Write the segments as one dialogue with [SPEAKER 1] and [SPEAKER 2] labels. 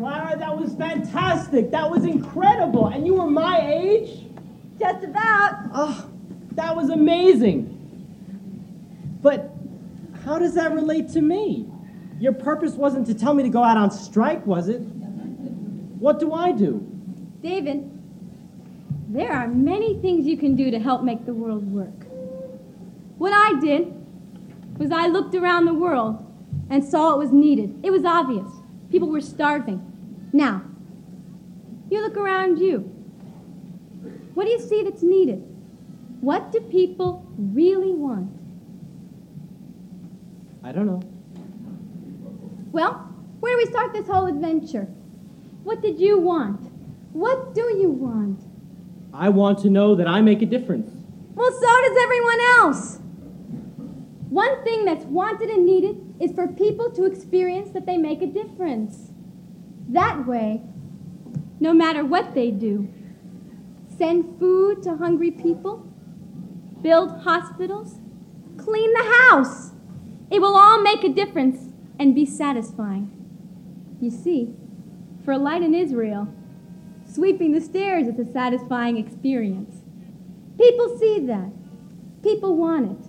[SPEAKER 1] Clara, that was fantastic. That was incredible. And you were my age?
[SPEAKER 2] Just about.
[SPEAKER 1] Oh, that was amazing. But how does that relate to me? Your purpose wasn't to tell me to go out on strike, was it? What do I do?
[SPEAKER 2] David, there are many things you can do to help make the world work. What I did was I looked around the world and saw it was needed. It was obvious. People were starving. Now, you look around you. What do you see that's needed? What do people really want?
[SPEAKER 1] I don't know.
[SPEAKER 2] Well, where do we start this whole adventure? What did you want? What do you want?
[SPEAKER 1] I want to know that I make a difference.
[SPEAKER 2] Well, so does everyone else. One thing that's wanted and needed is for people to experience that they make a difference. That way, no matter what they do, send food to hungry people, build hospitals, clean the house, it will all make a difference and be satisfying. You see, for a light in Israel, sweeping the stairs is a satisfying experience. People see that. People want it.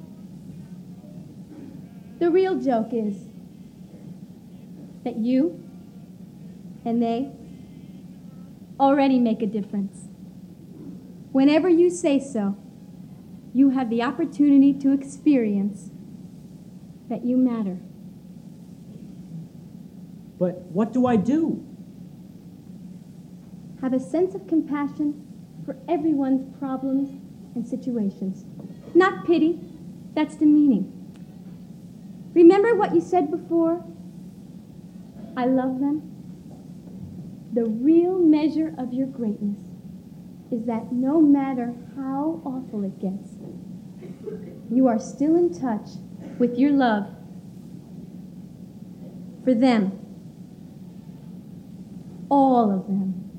[SPEAKER 2] The real joke is that you and they already make a difference. Whenever you say so, you have the opportunity to experience that you matter.
[SPEAKER 1] But what do I do?
[SPEAKER 2] Have a sense of compassion for everyone's problems and situations. Not pity, that's demeaning. Remember what you said before? I love them. The real measure of your greatness is that no matter how awful it gets, you are still in touch with your love for them. All of them.